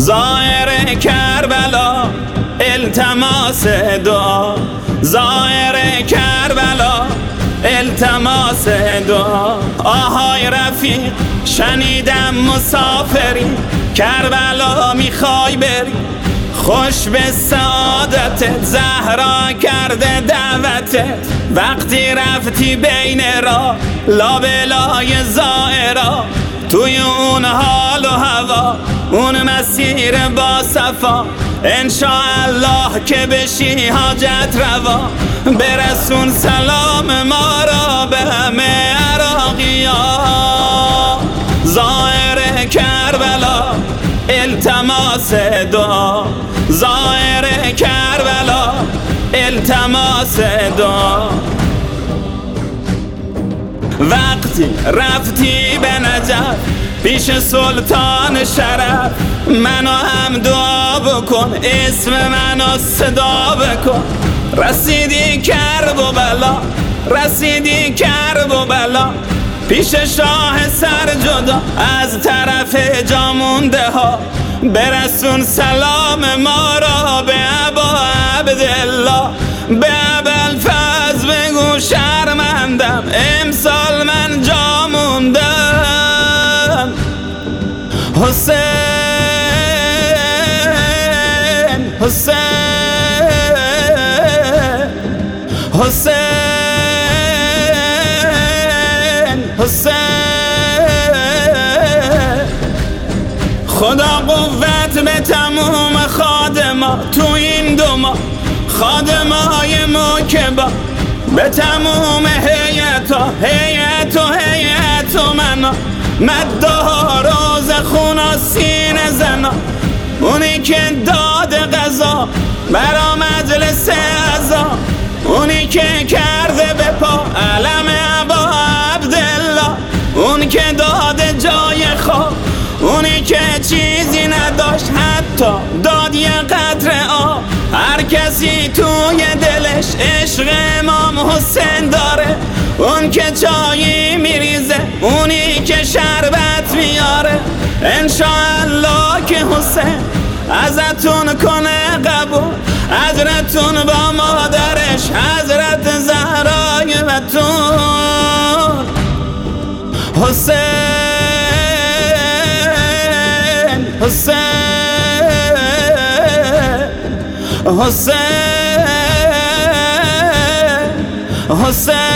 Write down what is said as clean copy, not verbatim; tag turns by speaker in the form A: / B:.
A: زائر کربلا التماس دعا، زائر کربلا التماس دعا. آهای رفیق شنیدم مسافری، کربلا میخوای بری، خوش به سعادتت زهرا کرده دعوتت. وقتی رفتی بین را لابلای زائرا، توی اون حال و هوا اون مسیر با صفا، انشاءالله که بشی حاجت روا. برسون سلام ما را به همه عراقی‌ها، زائر کربلا التماس دعا، زائر کربلا التماس دعا. وقتی رفتی به نجف پیش سلطان شرف، منو هم دعا بکن، اسم منو صدا بکن. رسیدی کرب و بلا، رسیدی کرب و بلا، پیش شاه سر جدا از طرف جا مونده ها. برسون سلام ما را به ابا عبدالله، به ابوالفضل بگو شرمندم امسال من جا موندم. حسین حسین حسین حسین، خدا قوت به تموم خادما تو این دو ماه، خادمای موکبا به تموم هیئت و منا، مدها روز خونا سینه زنا. اونی که داد قضا برا مجلس عزا، اونی که کرده به پا علم ابا عبدالله، اون که داده جای خواب، اونی که چیزی نداشت حتی داد یه قطره آب. هر کسی توی دلش عشق امام حسین داره، اون که چایی میریزه، اونی که شربت میاره. انشاءالله که حسین ازتون کنه قبول، حضرتون با مادرش حضرت زهرای بتول. حسین حسین حسین حسین